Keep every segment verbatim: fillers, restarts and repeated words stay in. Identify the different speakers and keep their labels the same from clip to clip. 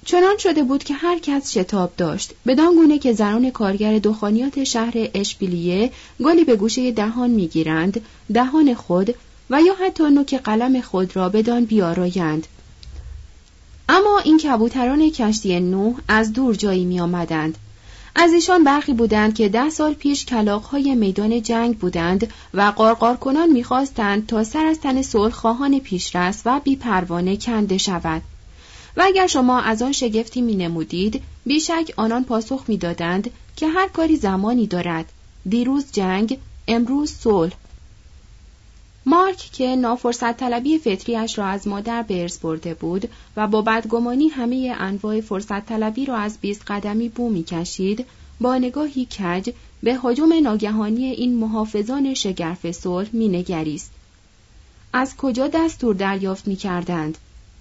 Speaker 1: چنان شده بود که هر کس شتاب داشت، بدان گونه که زنان کارگر دخانیات شهر اشبیلیه گلی به گوشه دهان میگیرند، دهان خود و یا حتی نوک قلم خود را بدان بیارایند. اما این کبوتران کشتی نوح از دور جایی می آمدند. از ایشان برخی بودند که ده سال پیش کلاغ‌های میدان جنگ بودند و قارقار کنان می‌خواستند تا سر از تن صلح خواهان پیشرست و بی پروانه کنده شود. و اگر شما از آن شگفتی می نمودید، بیشک آنان پاسخ می دادند که هر کاری زمانی دارد. دیروز جنگ، امروز صلح. مارک که نافرصت طلبی فطریش را از مادر به ارث برده بود و با بدگمانی همه انواع فرصت طلبی را از بیست قدمی بو می کشید، با نگاهی کج به هجوم ناگهانی این محافظان شگرف صلح می نگریست. از کجا دستور دریافت می کردند؟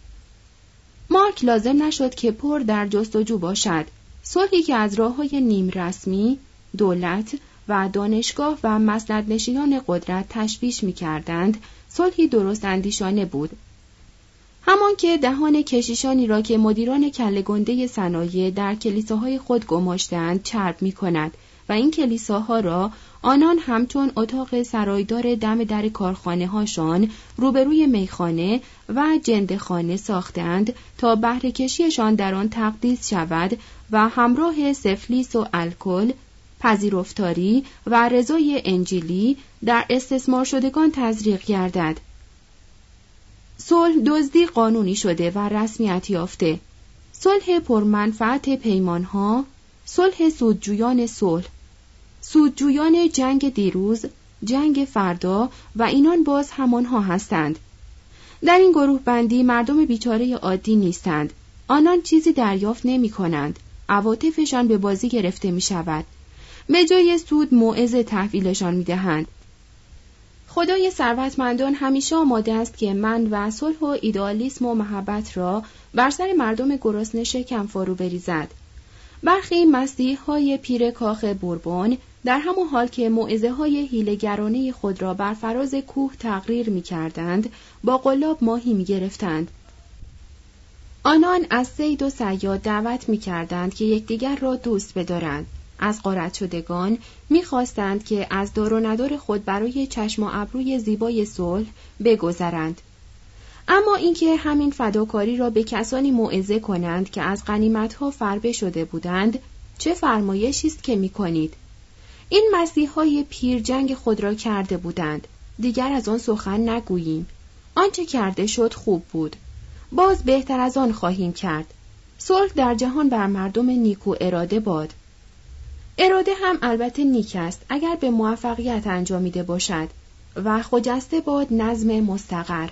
Speaker 1: مارک لازم نشد که پر در جستجو باشد. صلحی که از راه‌های نیم رسمی، دولت و دانشگاه و مسندنشینان قدرت تشویش می‌کردند، صلحی درست اندیشانه بود. همان که دهان کشیشانی را که مدیران کله‌گنده صنایع در کلیساهای خود گماشتند چرب می‌کند و این کلیساها را آنان همچون اتاق سرایدار دم در کارخانه هاشان روبروی میخانه و جندخانه ساختند تا بهره کشیشان در آن تقدیس شود و همراه سفلیس و الکل، پذیرفتاری و رضای انجیلی در استثمار شدگان تزریق گردد. صلح دزدی قانونی شده و رسمیت یافته. صلح پرمنفعت پیمانها، صلح سودجویان صلح، سودجویان جنگ دیروز، جنگ فردا و اینان باز همانها هستند. در این گروه بندی مردم بیچاره عادی نیستند. آنان چیزی دریافت نمی کنند. عواطفشان به بازی گرفته می شود. به جای سود موعظه تحویلشان می دهند. خدای ثروتمندان همیشه آماده است که من و صلح و ایدئالیسم و محبت را بر سر مردم گرسنه شکم فرو بریزد. برخی مسیح‌های پیر کاخ بوربون در همان حال که موعظه‌های حیله‌گرانه خود را بر فراز کوه تقریر می‌کردند، با قلاب ماهی می‌گرفتند. آنان از صید و صیاد دعوت می‌کردند که یکدیگر را دوست بدارند. از غارت شدگان می‌خواستند که از دار و ندار خود برای چشم و ابروی زیبای صلح بگذرند. اما اینکه همین فداکاری را به کسانی موعظه کنند که از غنیمت‌ها فربه شده بودند، چه فرمایشی است که می‌کنید؟ این مسیحای پیر جنگ خود را کرده بودند. دیگر از آن سخن نگوییم. آنچه کرده شد خوب بود. باز بهتر از آن خواهیم کرد. صلح در جهان بر مردم نیکو اراده باد. اراده هم البته نیک است اگر به موفقیت انجامیده باشد و خجسته باد نظم مستقر.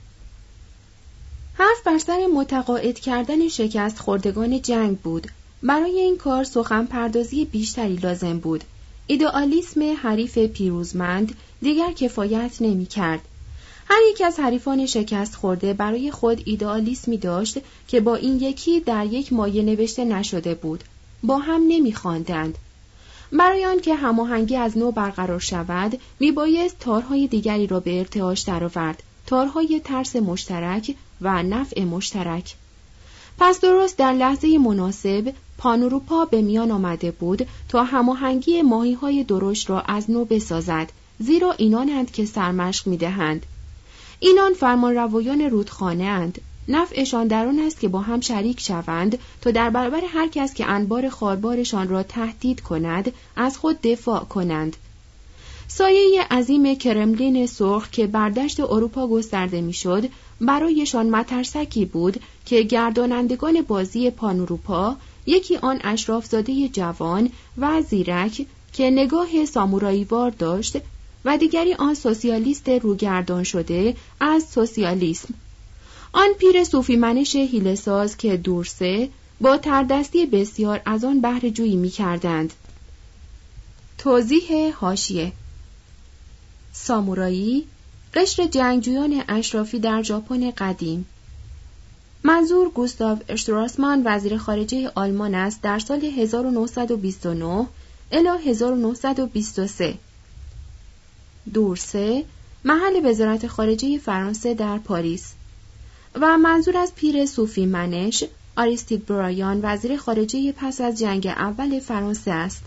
Speaker 1: حرف بر سر متقاعد کردن شکست خوردگان جنگ بود. برای این کار سخن پردازی بیشتری لازم بود. ایدئالیسم حریف پیروزمند دیگر کفایت نمی کرد. هر یک از حریفان شکست خورده برای خود ایدئالیسمی داشت که با این یکی در یک مایه نوشته نشده بود. با هم نمی خواندند. برای آن که هماهنگی از نو برقرار شود، می بایست تارهای دیگری را به ارتعاش درآورد. تارهای ترس مشترک و نفع مشترک. پس درست در لحظه مناسب پانوروپا به میان آمده بود تا هماهنگی ماهی‌های درشت را از نو بسازد، زیرا اینانند که سرمشق می‌دهند. اینان فرمانروایان رودخانه اند. نفعشان در آن است که با هم شریک شوند تا در برابر هر کس که انبار خاربارشان را تهدید کند از خود دفاع کنند. سایه عظیم کرملین سرخ که بر دشت اروپا گسترده میشد برایشان مترسکی بود که گردانندگان بازی پانوروپا، یکی آن اشرافزاده جوان و زیرک که نگاه ساموراییوار داشت و دیگری آن سوسیالیست روگردان شده از سوسیالیسم، آن پیر صوفی منش حیله‌ساز که دورسه با تردستی بسیار از آن بهره جویی می‌کردند. توضیح حاشیه: سامورایی، قشر جنگجویان اشرافی در ژاپن قدیم. منظور گوستاو اشتراسمان وزیر خارجه آلمان است در سال هزار و نهصد و بیست و نه الی هزار و نهصد و بیست و سه. دورسه محل وزارت خارجه فرانسه در پاریس. و منظور از پیر صوفی منش آریستید برایان وزیر خارجه پس از جنگ اول فرانسه است.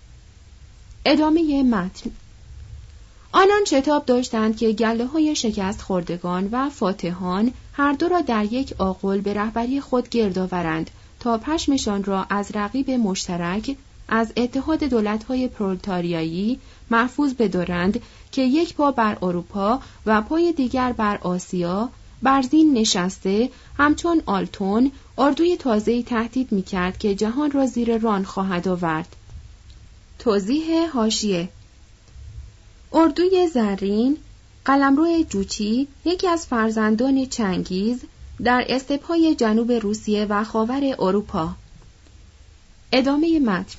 Speaker 1: ادامه متن. آنان شتاب داشتند که گله‌های شکست خوردگان و فاتحان هر دو را در یک آغل به رهبری خود گرد آورند تا پشمشان را از رقیب مشترک از اتحاد دولت‌های پرولتاریایی محفوظ بدارند که یک پا بر اروپا و پای دیگر بر آسیا بر زین نشسته همچون آلتون اردوی تازه‌ای تهدید می‌کرد که جهان را زیر ران خواهد آورد. توضیح حاشیه: اردوی زرین، قلمرو جوچی، یکی از فرزندان چنگیز در استپ‌های جنوب روسیه و خاور اروپا. ادامه متن.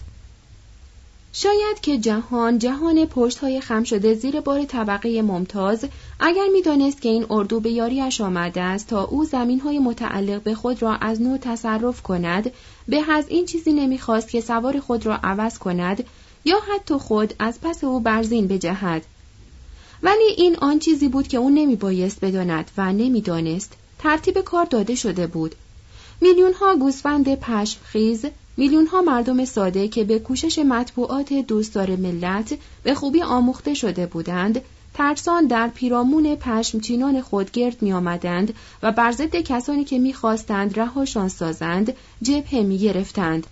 Speaker 1: شاید که جهان جهان پشت‌های خم شده زیر بار طبقه ممتاز اگر می‌دانست که این اردو به یاریش آمده است تا او زمین‌های متعلق به خود را از نو تصرف کند، به از این چیزی نمی‌خواست که سوار خود را عوض کند یا حتی خود از پس او برزین بجهد. ولی این آن چیزی بود که او نمی‌بایست بداند و نمی‌دانست. ترتیب کار داده شده بود. میلیون‌ها گوسفند پشمخیز، میلیون‌ها مردم ساده که به کوشش مطبوعات دوستدار ملت به خوبی آموخته شده بودند، ترسان در پیرامون پشمچینان خود گرد می‌آمدند و بر ضد کسانی که می‌خواستند رهاشان سازند، جبهه می‌گرفتند.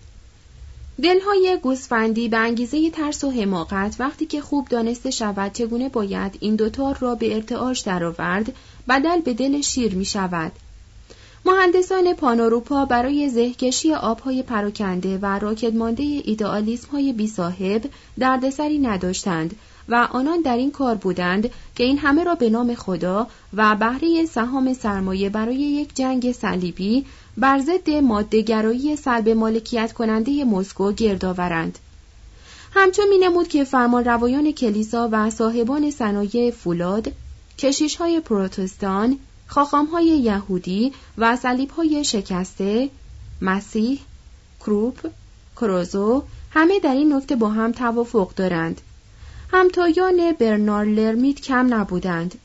Speaker 1: دلهای گوسفندی به انگیزه ترس و حماقت وقتی که خوب دانسته شود چگونه باید این دوتار را به ارتعاش درآورد، بدل به دل شیر می شود. مهندسان پاناروپا برای زهکشی آبهای پراکنده و راکدمانده ایدئالیسم‌های بی صاحب دردسری نداشتند و آنان در این کار بودند که این همه را به نام خدا و بهره سهام سرمایه برای یک جنگ صلیبی بر ضد ماده‌گرایی سلب مالکیت کننده مسکو گرد آورند. همچون می‌نمود که فرمانروایان کلیسا و صاحبان صنایع فولاد، کشیش‌های پروتستان، خاخام‌های یهودی و صلیب‌های شکسته، مسیح، کروپ، کروزو همه در این نکته با هم توافق دارند. همتایان برنار لرمیت کم نبودند.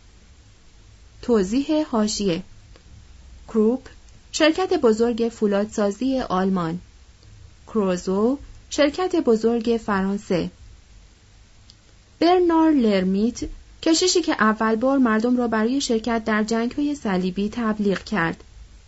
Speaker 1: توضیح حاشیه: کروپ شرکت بزرگ فولادسازی آلمان، کروزو شرکت بزرگ فرانسه. برنار لرمیت کشیشی که اول بار مردم را برای شرکت در جنگ‌های صلیبی تبلیغ کرد.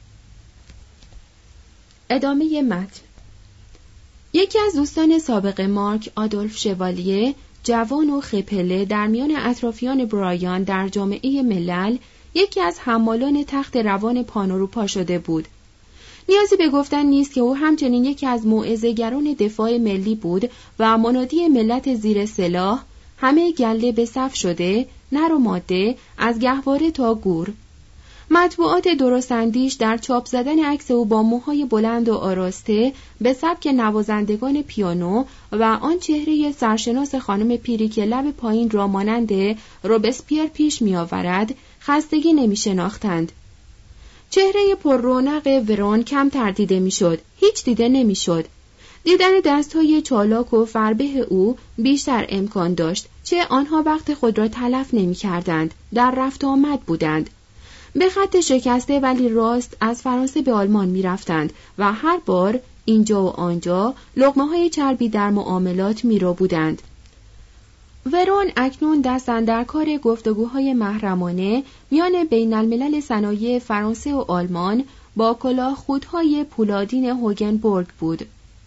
Speaker 1: ادامه متن. یکی از دوستان سابق مارک، آدولف شوالیه، جوان و خپله در میان اطرافیان برایان در جامعه ملل، یکی از حمالان تخت روان پاناروپا شده بود. نیازی به گفتن نیست که او همچنین یکی از موعظه‌گران دفاع ملی بود و منادی ملت زیر سلاح، همه گله به صف شده، نر و ماده، از گهواره تا گور. مطبوعات درستندیش در چاپ زدن عکس او با موهای بلند و آراسته به سبک نوازندگان پیانو و آن چهره سرشناس خانم پیری که لب پایین را مانند روبسپیر پیش می آورد، خستگی نمی شناختند. چهره پر رونق ورون کم تردیده می شد، هیچ دیده نمی شد. دیدن دستهای چالاک و فربه او بیشتر امکان داشت، چه آنها وقت خود را تلف نمی کردند، در رفت آمد بودند. به خط شکسته ولی راست از فرانسه به آلمان می رفتند و هر بار اینجا و آنجا لقمه های چربی در معاملات می رو بودند. ورون اکنون دست اندر کار گفتگوهای محرمانه میان بین الملل صنایع فرانسه و آلمان با کلاه خودهای پولادین هوگنبورگ بود.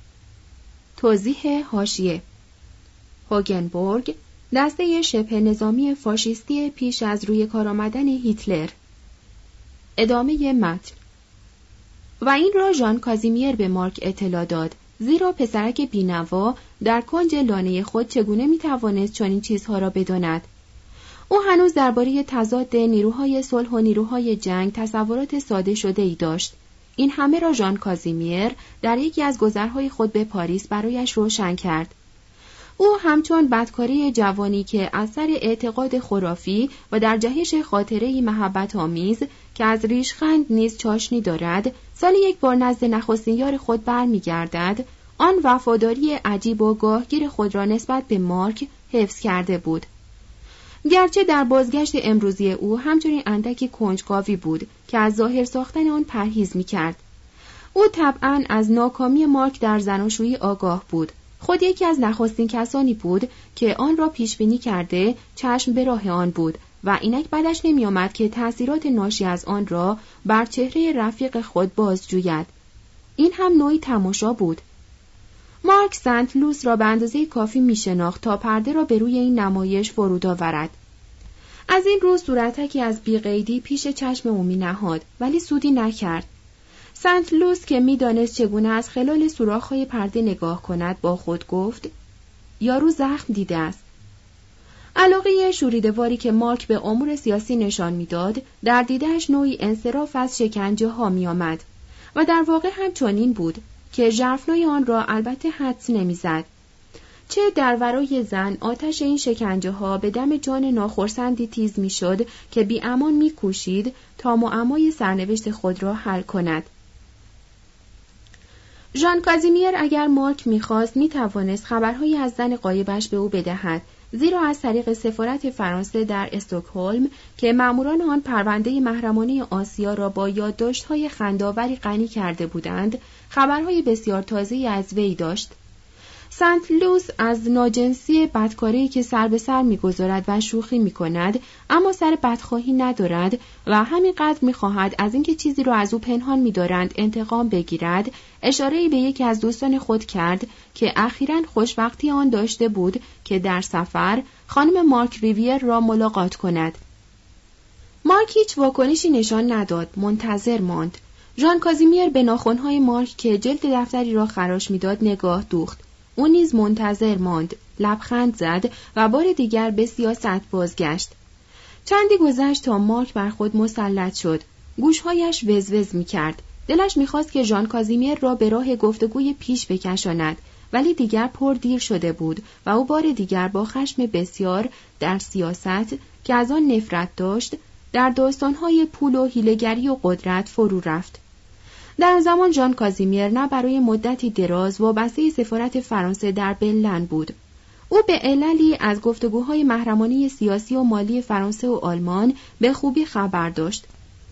Speaker 1: توضیح حاشیه: هوگنبورگ دسته شبه نظامی فاشیستی پیش از روی کار آمدن هیتلر. ادامه متن. و این را ژان کازیمیر به مارک اطلاع داد، زیرا پسرک بینوا در کنج لانه خود چگونه میتوانست چنین چیزها را بداند. او هنوز درباره تضاد نیروهای صلح و نیروهای جنگ تصورات ساده شده ای داشت. این همه را ژان کازیمیر در یکی از گذرهای خود به پاریس برایش روشن کرد. او همچون بدکاری جوانی که از سر اعتقاد خرافی و در جهش خاطره‌ای محبت آمیز که از ریشخند نیز چاشنی دارد، سالی یک بار نزد نخستین یار خود برمیگردد، آن وفاداری عجیب و گاهگیر خود را نسبت به مارک حفظ کرده بود. گرچه در بازگشت امروزی او همچنین اندکی کنجکاوی بود که از ظاهر ساختن آن پرهیز می‌کرد. او طبعاً از ناکامی مارک در زناشویی آگاه بود. خود یکی از نخستین کسانی بود که آن را پیش بینی کرده چشم به راه آن بود و اینک بعدش نمی آمد که تأثیرات ناشی از آن را بر چهره رفیق خود بازجوید. این هم نوعی تماشا بود. مارک سنت لوس را به اندازه کافی می شناخت تا پرده را به روی این نمایش فرود آورد. از این رو صورتکی از بی‌قیدی پیش چشم او می نهاد ولی سودی نکرد. سنت لوس که می دانست چگونه از خلال سوراخ‌های پرده نگاه کند با خود گفت یارو زخم دیده است. علاقه شوریده‌واری که مارک به امور سیاسی نشان می‌داد در دیده‌اش نوعی انصراف از شکنجه ها می آمد و در واقع هم چنین بود که ژرفنای آن را البته حدس نمی‌زد. چه در ورای زن آتش این شکنجه ها به دم جان ناخرسندی تیز می‌شد که بی امان می‌کوشید تا معمای سرنوشت خود را حل کند. ژان کازیمیر اگر مارک می‌خواست می‌توانست خبرهایی از زن غایبش به او بدهد، زیرا از طریق سفارت فرانسه در استکهلم که ماموران آن پرونده محرمانه آسیا را با یادداشت‌های خنده‌آوری غنی کرده بودند، خبرهای بسیار تازه‌ای از وی داشت. سنت لوس از ناجنسی بدکاری که سر به سر می‌گذارد و شوخی می‌کند، اما سر بدخواهی ندارد و همینقدر می‌خواهد از اینکه چیزی را از او پنهان می‌دارند انتقام بگیرد، اشاره‌ای به یکی از دوستان خود کرد که اخیراً خوشوقتی آن داشته بود که در سفر خانم مارک ریویر را ملاقات کند. مارک هیچ واکنشی نشان نداد، منتظر ماند. ژان کازیمیر به ناخن‌های مارک که جلد دفتری را خراش می‌داد نگاه دوخت. او نیز منتظر ماند، لبخند زد و بار دیگر به سیاست بازگشت. چندی گذشت تا مارک بر خود مسلط شد. گوشهایش وزوز می‌کرد. دلش می‌خواست که ژان کازیمیر را به راه گفتگوی پیش بکشاند، ولی دیگر پر دیر شده بود و او بار دیگر با خشم بسیار در سیاست که از آن نفرت داشت، در داستان‌های پول و حیله‌گری و قدرت فرو رفت. در آن زمان ژان کازیمیر نه برای مدتی دراز وابسته سفارت فرانسه در بلن بود. او به عللی از گفتگوهای محرمانه سیاسی و مالی فرانسه و آلمان به خوبی خبر داشت.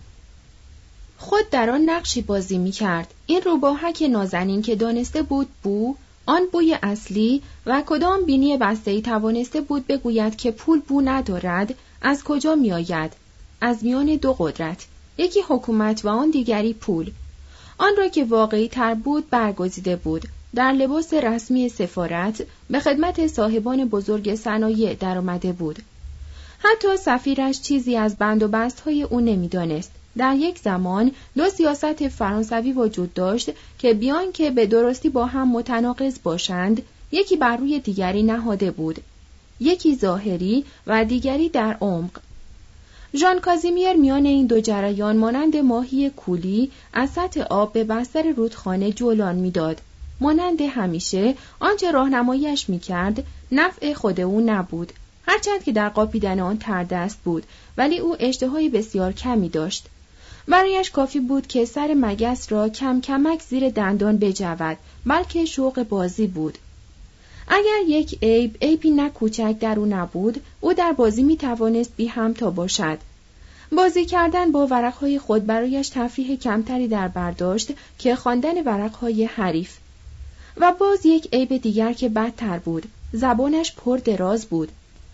Speaker 1: خود در آن نقشی بازی می کرد. این روباهک نازنین که دانسته بود بو، آن بوی اصلی و کدام بینی بسته‌ای توانسته بود بگوید که پول بو ندارد، از کجا می آید؟ از میان دو قدرت، یکی حکومت و آن دیگری پول. آن را که واقعی تر بود برگزیده بود، در لباس رسمی سفارت به خدمت صاحبان بزرگ صنایع در آمده بود. حتی سفیرش چیزی از بند و بست‌های او نمی‌دانست. در یک زمان دو سیاست فرانسوی وجود داشت که بیان که به درستی با هم متناقض باشند، یکی بر روی دیگری نهاده بود، یکی ظاهری و دیگری در عمق. ژان کازیمیر میان این دو جریان مانند ماهی کولی از سطح آب به بستر رودخانه جولان میداد. مانند همیشه آنچه راهنماییش میکرد نفع خود او نبود، هرچند که در قاپیدن آن تردست بود، ولی او اشتهای بسیار کمی داشت. برایش کافی بود که سر مگس را کم کمک زیر دندان بجود، بلکه شوق بازی بود. اگر یک عیب عیبی نه کوچک در او نبود، او در بازی می توانست بی همتا باشد. بازی کردن با ورقهای خود برایش تفریح کمتری در برداشت که خواندن ورقهای حریف. و باز یک عیب دیگر که بدتر بود، زبانش پر دراز بود.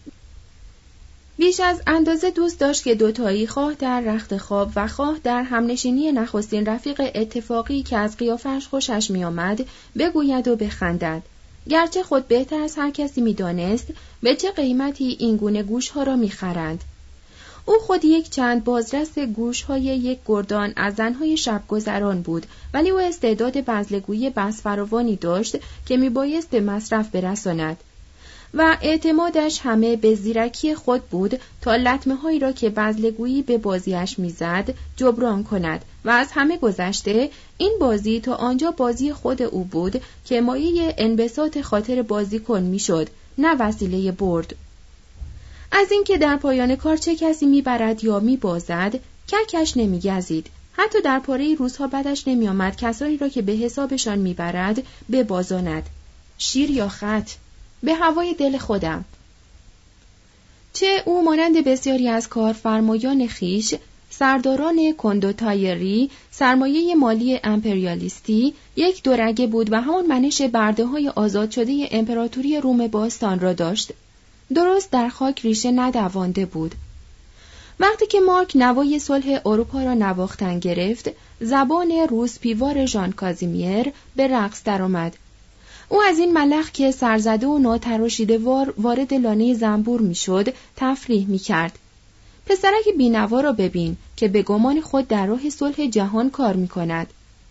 Speaker 1: بیش از اندازه دوست داشت که دوتایی خواه در رخت خواب و خواه در همنشینی نخستین رفیق اتفاقی که از قیافش خوشش می آمد بگوید و بخندد. گرچه خود بهتر از هر کسی می دانست به چه قیمتی این گونه گوشها را می خرند. او خود یک چند بازرس گوشهای یک گردان از زنهای شبگذران بود، ولی او استعداد بذلگویی بس فراوانی داشت که می بایست به مصرف برساند و اعتمادش همه به زیرکی خود بود تا لطمه هایی را که بذلگویی به بازیش میزد جبران کند و از همه گذشته این بازی تا آنجا بازی خود او بود که مایه انبساط خاطر بازیکن میشد، نه وسیله برد. از اینکه در پایان کار چه کسی میبرد یا میبازد ککش نمیگزید. حتی در پاره روزها بدش نمیآمد کسانی را که به حسابشان میبرد ببازاند. شیر یا خط، به هوای دل خودم. چه او مانند بسیاری از کارفرمایان خیش سرداران کندوتایری، سرمایه مالی امپریالیستی، یک دورگه بود و همان منش برده‌های آزاد شده امپراتوری روم باستان را داشت. درست در خاک ریشه ندوانده بود. وقتی که مارک نوای صلح اروپا را نواختن گرفت، زبان روس پیوار ژان کازیمیر به رقص درآمد. او از این ملخ که سرزده و ناتراشیده وار وارد لانه زنبور میشد تفریح میکرد. پسرک بینوا را ببین که به گمان خود در راه صلح جهان کار میکند.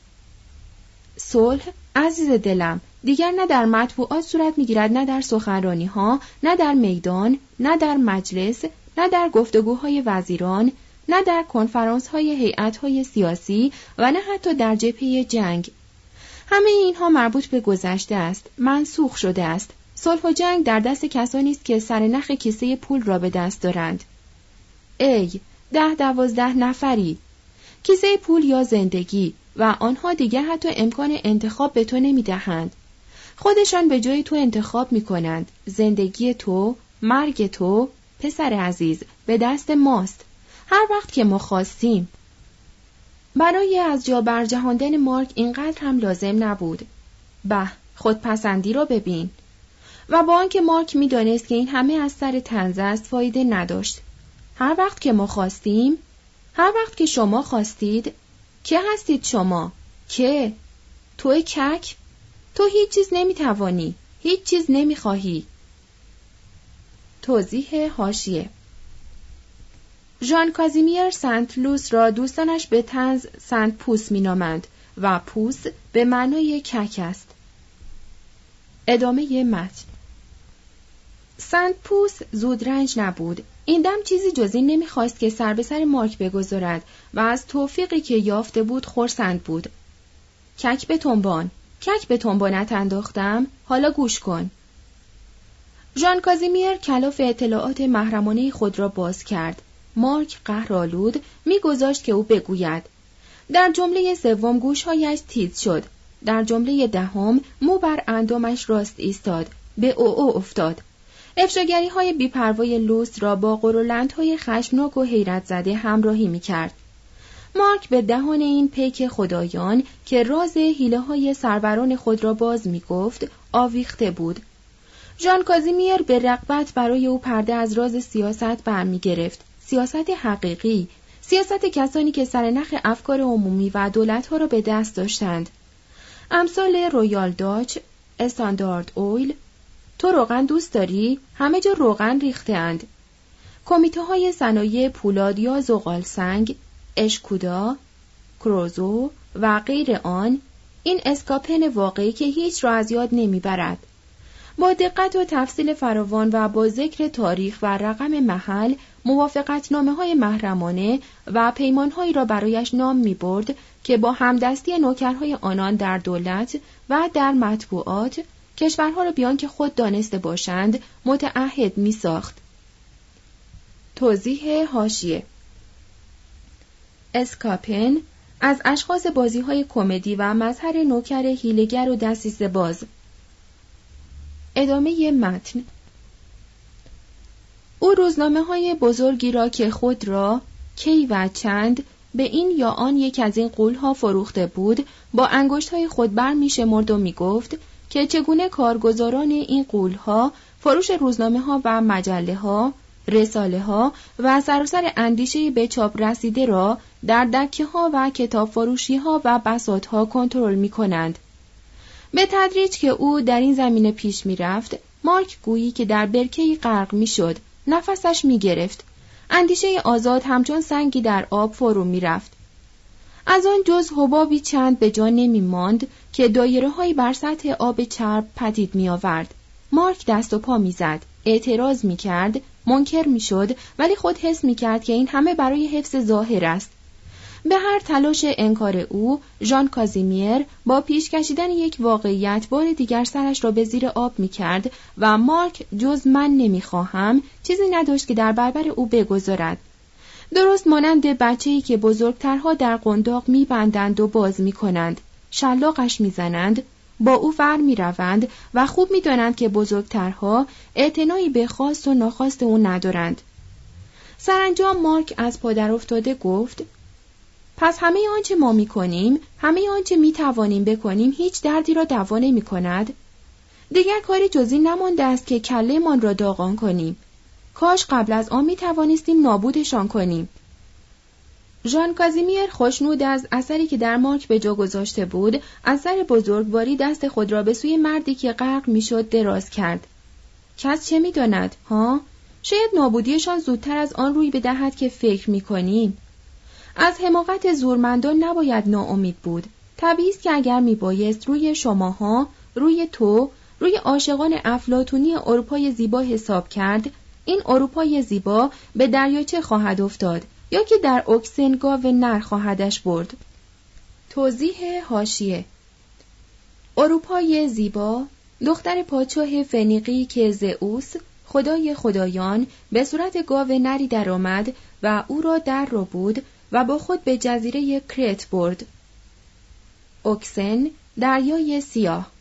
Speaker 1: صلح عزیز دلم دیگر نه در مطبوعات صورت میگیرد، نه در سخنرانی ها، نه در میدان، نه در مجلس، نه در گفتگوهای وزیران، نه در کنفرانس های هیئت های سیاسی و نه حتی در جبهه جنگ. همه اینها مربوط به گذشته است، منسوخ شده است. صلح و جنگ در دست کسانی است که سرنخ کیسه پول را به دست دارند. ای ده دوازده نفری، کیسه پول یا زندگی، و آنها دیگر حتی امکان انتخاب به تو نمی دهند. خودشان به جای تو انتخاب می کنند. زندگی تو، مرگ تو، پسر عزیز، به دست ماست. هر وقت که ما خواستیم. برای از جا برجهاندن مارک اینقدر هم لازم نبود. به، خودپسندی را ببین. و با آنکه مارک می دانست که این همه از سر طنز است، فایده نداشت. هر وقت که ما خواستیم، هر وقت که شما خواستید. که هستید شما؟ که؟ توی کک؟ تو هیچ چیز نمی توانی، هیچ چیز نمی خواهی. توضیح حاشیه: ژان کازیمیر سنت لوس را دوستانش به طنز سنت پوس می نامند و پوس به معنای کک است. ادامه متن. سنت پوس زودرنج نبود. این دم چیزی جز این نمیخواست که سر به سر مارک بگذارد و از توفیقی که یافته بود خرسند بود. کک به تنبان، کک به تنبانت انداختم، حالا گوش کن. ژان کازیمیر کلاف اطلاعات محرمانه خود را باز کرد. مارک قهرآلود میگذاشت که او بگوید. در جمله سوم گوشهایش تیز شد. در جمله دهم مو بر اندامش راست ایستاد. به او او افتاد. افشاگری های بی‌پروای لوس را با قرولندهای خشمناک و حیرت زده همراهی می کرد. مارک به دهان این پیک خدایان که راز حیله های سروران خود را باز می گفت آویخته بود. ژان کازیمیر به رغبت برای او پرده از راز سیاست برمی گرفت. سیاست حقیقی، سیاست کسانی که سرنخ افکار عمومی و دولت‌ها را به دست داشتند. امثال رویال داچ، استاندارد اویل. تو روغن دوست داری؟ همه جا روغن ریخته اند. کمیته های صنایع پولاد یا زغال سنگ، اشکودا، کروزو و غیر آن، این اسکاپن واقعی که هیچ را از یاد نمیبرد. با دقت و تفصیل فراوان و با ذکر تاریخ و رقم محل، موافقتنامه های محرمانه و پیمانهایی را برایش نام می برد که با همدستی نوکرهای آنان در دولت و در مطبوعات کشورها را بیان که خود دانسته باشند متعهد می ساخت. توضیح حاشیه: اسکاپن از اشخاص بازی‌های کمدی و مظهر نوکر حیله‌گر و دسیسه باز. ادامه متن. او روزنامه‌های بزرگی را که خود را کی و چند به این یا آن یک از این غول‌ها فروخته بود با انگشت‌های خود بر می‌شمرد و می‌گفت که چگونه کارگزاران این غول‌ها فروش روزنامه‌ها و مجله‌ها، رساله‌ها و سراسر اندیشه به چاپ رسیده را در دکه‌ها و کتاب فروشی‌ها و بساط‌ها کنترل می‌کنند. به تدریج که او در این زمینه پیش می‌رفت، مارک گویی که در برکه‌ای غرق می‌شد، نفسش می‌گرفت. اندیشه آزاد همچون سنگی در آب فرو می‌رفت. از آن جز حبابی چند به جا نمی‌ماند که دایره‌هایی بر سطح آب چرب پدید می‌آورد. مارک دست و پا می‌زد، اعتراض می‌کرد، منکر می‌شد، ولی خود حس می‌کرد که این همه برای حفظ ظاهر است. به هر تلاش انکار او، ژان کازیمیر با پیش کشیدن یک واقعیت بار دیگر سرش را به زیر آب می‌کرد و مارک جز من نمی‌خواهم چیزی نداشت که در برابر او بگذارد. درست مانند بچه‌ای که بزرگترها در قنداق می‌بندند و باز می‌کنند، شلاقش می‌زنند، با او ور می‌روند و خوب می‌دانند که بزرگترها اعتنایی به خواست و ناخواست او ندارند. سرانجام مارک از پادر افتاده گفت: پس همه آنچه ما می کنیم، همه آنچه می توانیم بکنیم هیچ دردی را دوا نمی کند؟ دیگر کاری جز این نمانده است که کله من را داغان کنیم. کاش قبل از آن می توانستیم نابودشان کنیم. ژان کازیمیر خوشنود از اثری که در مارک به جا گذاشته بود، اثر بزرگواری دست خود را به سوی مردی که غرق میشد دراز کرد. کس چه می‌داند ها؟ شاید نابودیشان زودتر از آن روی بدهد که فکر می‌کنیم. از حماقت زورمندان نباید ناامید بود. طبیعی است که اگر میبایست روی شماها، روی تو، روی عاشقان افلاطونی اروپای زیبا حساب کرد، این اروپای زیبا به دریاچه خواهد افتاد یا که در اوکسن گاو نر خواهدش برد. توضیح حاشیه: اروپای زیبا دختر پادشاه فنیقی که زئوس خدای خدایان به صورت گاو نری درآمد و او را در رو بود و با خود به جزیره کرت برد. اوکسن، دریای سیاه.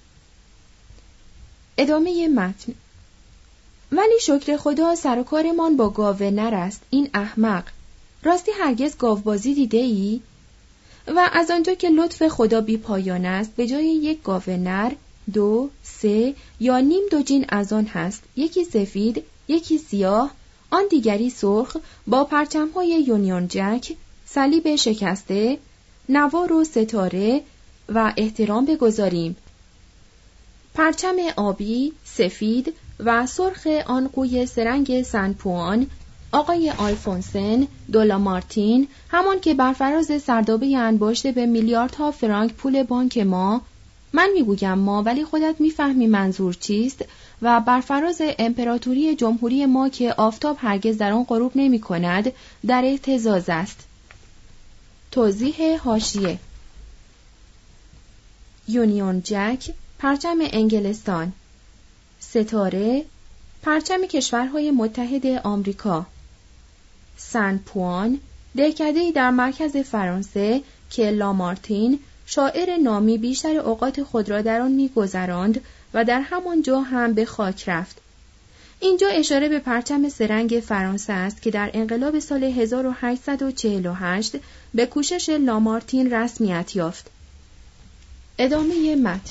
Speaker 1: ادامه متن. ولی شکر خدا سر و کارمان با گاو نر است، این احمق. راستی هرگز گاوبازی دیده ای؟ و از آنجا که لطف خدا بی پایان است، به جای یک گاو نر، دو، سه یا نیم دوجین از آن هست، یکی سفید، یکی سیاه، آن دیگری سرخ، با پرچم‌های یونیون جک، صلیب شکسته، نوار و ستاره و احترام بگذاریم. پرچم آبی، سفید و سرخ آن قوی سرنگ سن پوان، آقای آلفونسن دولامارتین، همان که بر فراز سردابه انباشته به میلیاردها فرانک پول بانک ما، من میگویم ما ولی خودت میفهمی منظور چیست، و بر فراز امپراتوری جمهوری ما که آفتاب هرگز در آن غروب نمی کند، در اهتزاز است. توضیح حاشیه: یونیون جک، پرچم انگلستان. ستاره، پرچم کشورهای متحد آمریکا. سن پوان، دهکده‌ای در مرکز فرانسه که لامارتین، شاعر نامی، بیشتر اوقات خود را در آن می‌گذراند و در همان جا هم به خاک رفت. اینجا اشاره به پرچم سرنگ فرانسه است که در انقلاب سال هزار و هشتصد و چهل و هشت به کوشش لامارتین رسمیت یافت. ادامه متن.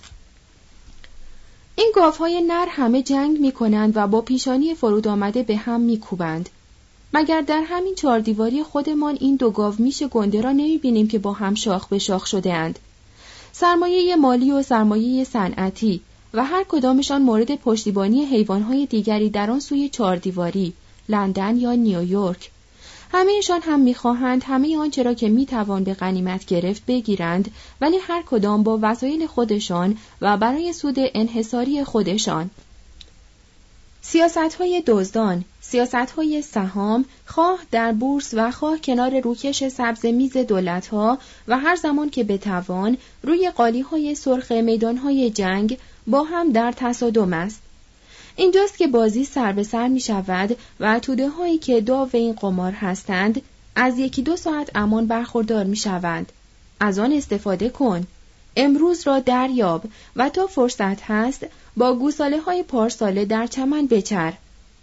Speaker 1: این گاوهای نر همه جنگ می کنند و با پیشانی فرود آمده به هم می کوبند. مگر در همین چهار دیواری خودمان این دو گاو میش گنده را نمی بینیم که با هم شاخ به شاخ شده اند؟ سرمایه مالی و سرمایه صنعتی و هر کدامشان مورد پشتیبانی حیوانهای دیگری در آن سوی چهار دیواری، لندن یا نیویورک. همه‌شان هم می‌خواهند همه آنچه را که می‌توان به غنیمت گرفت بگیرند، ولی هر کدام با وسایل خودشان و برای سود انحصاری خودشان. سیاست‌های دزدان، سیاست‌های سهام، خواه در بورس و خواه کنار روکش سبز میز دولت‌ها و هر زمان که بتوان روی قالی‌های سرخ میدان‌های جنگ با هم در تصادم است. اینجاست که بازی سر به سر می شود و توده هایی که داو این قمار هستند از یکی دو ساعت امان برخوردار می شوند. از آن استفاده کن. امروز را دریاب و تا فرصت هست با گوساله های پارساله در چمن بچر.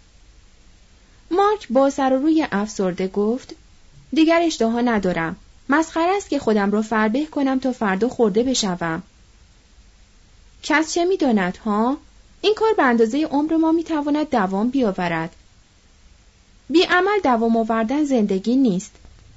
Speaker 1: مارک با سر و روی افسرده گفت: دیگر اشتها ندارم. مسخره است که خودم را فربه کنم تا فردا خورده بشوم. کس چه می داند ها؟ این کار به اندازه عمر ما میتواند دوام بیاورد. بی عمل دوام آوردن زندگی نیست.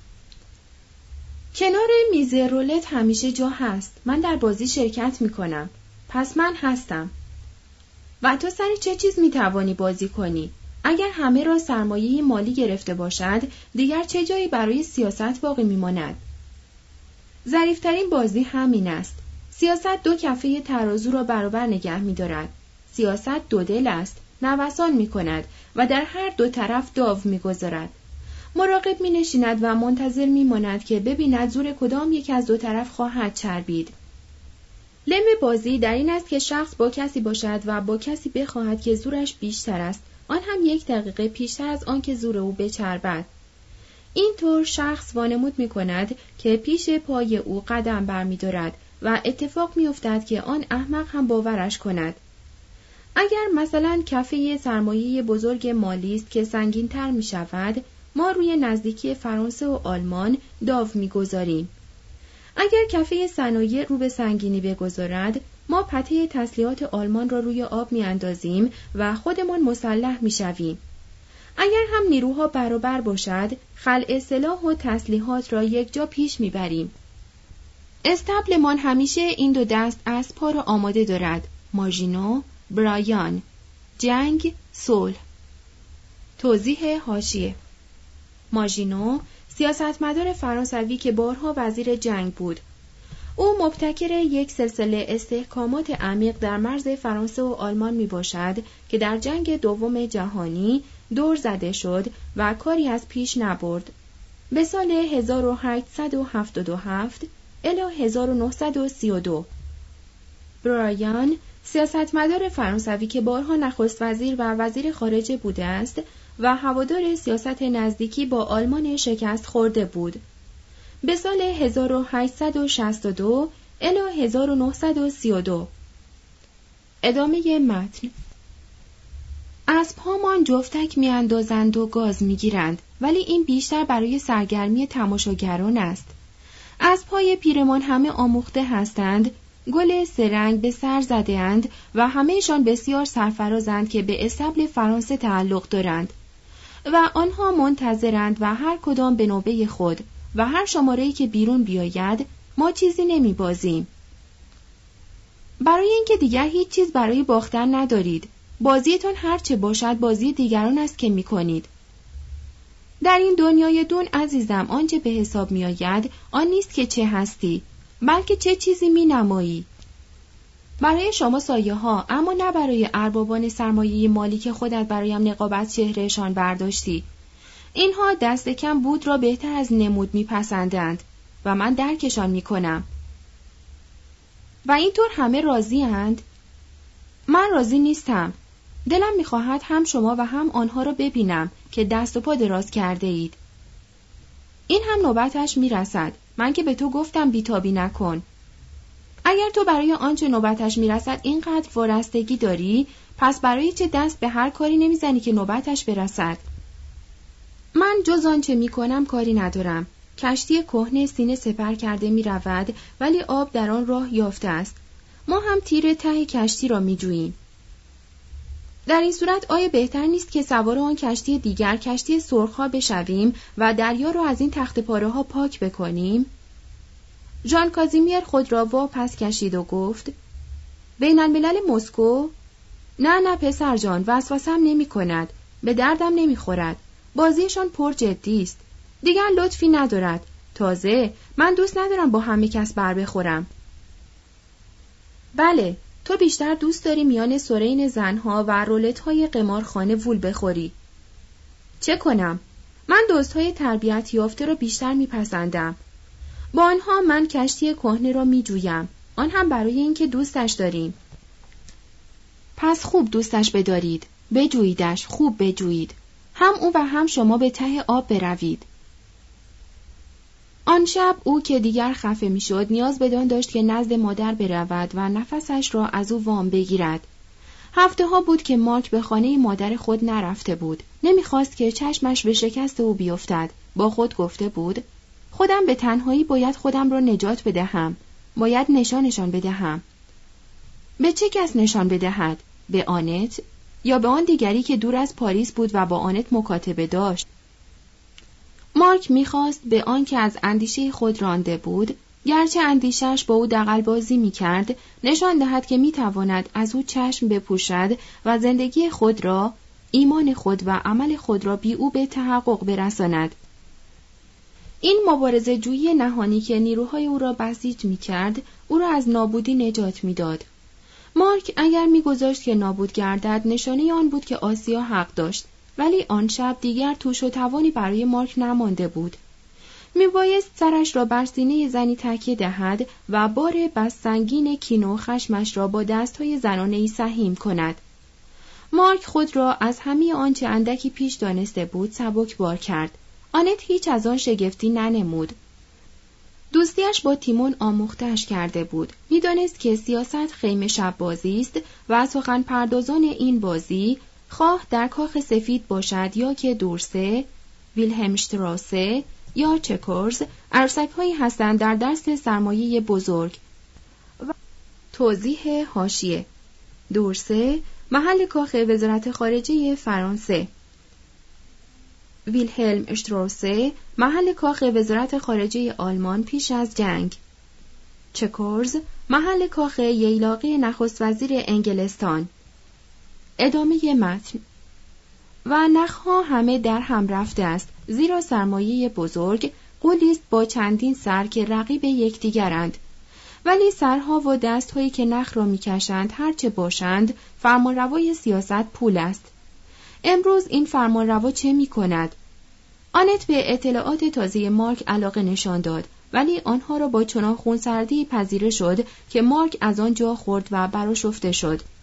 Speaker 1: کنار میز رولت همیشه جا هست. من در بازی شرکت میکنم. پس من هستم. و تو سر چه چیز میتوانی بازی کنی؟ اگر همه را سرمایه مالی گرفته باشد، دیگر چه جایی برای سیاست باقی میماند؟ ظریف‌ترین بازی همین است. سیاست دو کفه ترازو را برابر نگه می‌دارد. سیاست دو دل است، نوسان می‌کند و در هر دو طرف داو می‌گذارد. مراقب می‌نشیند و منتظر می‌ماند که ببیند زور کدام یک از دو طرف خواهد چربید. لم بازی در این است که شخص با کسی باشد و با کسی بخواهد که زورش بیشتر است، آن هم یک دقیقه پیشتر از آن که زور او بچربد. اینطور شخص وانمود می‌کند که پیش پای او قدم برمی‌دارد و اتفاق می‌افتد که آن احمق هم باورش کند. اگر مثلا کفه سرمایه بزرگ مالی است که سنگین‌تر می‌شود، ما روی نزدیکی فرانسه و آلمان داو می‌گذاریم. اگر کفه صنایع رو به سنگینی بگذارد، ما پته تسلیحات آلمان را روی آب می‌اندازیم و خودمان مسلح می‌شویم. اگر هم نیروها برابر باشد، خلع سلاح و تسلیحات را یک جا پیش می‌بریم. استبلمان همیشه این دو دست اسب‌ها را آماده دارد: ماژینو، برایان. جنگ، صلح. توضیح حاشیه: ماژینو سیاستمدار فرانسوی که بارها وزیر جنگ بود. او مبتکر یک سلسله استحکامات عمیق در مرز فرانسه و آلمان می باشد که در جنگ دوم جهانی دور زده شد و کاری از پیش نبرد. به سال هزار و هشتصد و هفتاد و هفت الی هزار و نهصد و سی و دو. برایان سیاستمدار فرانسوی که بارها نخست وزیر و وزیر خارجه بوده است و هوادار سیاست نزدیکی با آلمان شکست خورده بود. به سال هزار و هشتصد و شصت و دو الی هزار و نهصد و سی و دو. ادامه متن. اسب‌هامان جفتک می‌اندازند و گاز می‌گیرند، ولی این بیشتر برای سرگرمی تماشاگران است. اسب‌های پیرمان همه آموخته هستند، گل سرنگ به سر زده‌اند و همه‌شان بسیار سرفرازند که به استبل فرانسه تعلق دارند و آنها منتظرند و هر کدام به نوبه خود و هر شماره‌ای که بیرون بیاید ما چیزی نمی‌بازیم. برای اینکه دیگر هیچ چیز برای باختن ندارید. بازیتون هر چه باشد بازی دیگران است که می‌کنید. در این دنیای دون عزیزم آنچه به حساب می‌آید آن نیست که چه هستی، بلکه چه چیزی می‌نمایی. برای شما سایه ها، اما نه برای اربابان سرمایه مالی که خودت برایم نقاب از چهرهشان برداشتی. اینها دست کم بود را بهتر از نمود میپسندند و من درکشان میکنم. و اینطور همه راضی اند؟ من راضی نیستم. دلم میخواهد هم شما و هم آنها را ببینم که دست و پا دراز کرده اید. این هم نوبتش میرسد. من که به تو گفتم بیتابی نکن. اگر تو برای آنچه نوبتش میرسد اینقدر وارستگی داری، پس برای چه دست به هر کاری نمیزنی که نوبتش برسد؟ من جز آنچه میکنم کاری ندارم. کشتی کهنه سینه سپر کرده میرود، ولی آب در آن راه یافته است. ما هم تیر ته کشتی را میجوییم. در این صورت آیا بهتر نیست که سوار آن کشتی دیگر، کشتی سرخ‌ها بشویم و دریا را از این تخت پاره ها پاک بکنیم؟ ژان کازیمیر خود را واپس کشید و گفت: بین الملل مسکو؟ نه نه پسر جان، وسوسه‌ام نمی کند. به دردم نمی خورد. بازیشان پر جدی است. دیگر لطفی ندارد. تازه من دوست ندارم با همه کس بر بخورم. بله، تو بیشتر دوست داری میان سرین زنها و رولت‌های قمارخانه وول بخوری. چه کنم؟ من دزدهای تربیت یافته را بیشتر میپسندم. با آنها من کشتی کهنه را میجویم، آن هم برای اینکه دوستش داریم. پس خوب دوستش بدارید، بجوییدش، خوب بجویید. هم او و هم شما به ته آب بروید. آن شب او که دیگر خفه میشد نیاز بدان داشت که نزد مادر برود و نفسش را از او وام بگیرد. هفته ها بود که مارک به خانه مادر خود نرفته بود. نمیخواست که چشمش به شکست او بیفتد. با خود گفته بود: خودم به تنهایی باید خودم را نجات بدهم. باید نشانشان بدهم. به چه کس نشان بدهد؟ به آنت؟ یا به آن دیگری که دور از پاریس بود و با آنت مکاتبه داشت؟ مارک میخواست به آن که از اندیشه خود رانده بود، گرچه اندیشش با او دغل‌بازی میکرد، نشان دهد که میتواند از او چشم بپوشد و زندگی خود را، ایمان خود و عمل خود را بی او به تحقق برساند. این مبارزه جویی نهانی که نیروهای او را بسیج میکرد، او را از نابودی نجات میداد. مارک اگر میگذاشت که نابود گردد، نشانه آن بود که آسیا حق داشت. ولی آن شب دیگر توش و توانی برای مارک نمانده بود. میبایست سرش را بر سینه زنی تکیه دهد و بار بس سنگین کین و خشمش را با دستهای زنانه‌ای سهیم کند. مارک خود را از همه آنچه اندکی پیش دانسته بود سبک بار کرد. آنت هیچ از آن شگفتی ننمود. دوستیش با تیمون آموخته‌اش کرده بود. میدانست که سیاست خیمه شب بازی است و سخن پردازان این بازی خواه در کاخ سفید باشد یا که دورسه، ویلهلم شتراسه یا چکرز عروسک‌هایی هستند در دست سرمایه بزرگ. و توضیح حاشیه: دورسه محل کاخ وزارت خارجه فرانسه. ویلهلم اشتروسه محل کاخ وزارت خارجه آلمان پیش از جنگ. چکرز محل کاخ ییلاقی نخست وزیر انگلستان. ادامه متن. و نخها همه در هم رفته است، زیرا سرمایه بزرگ قولی است با چندین سر که رقیب یکدیگرند، ولی سرها و دستهایی که نخ را میکشند هرچه باشند فرمانروای سیاست پول است. امروز این فرمانروا چه میکند؟ آنت به اطلاعات تازه مارک علاقه نشان داد، ولی آنها را با چنان خونسردی پذیره شد که مارک از آن جا خورد و برآشفته شد.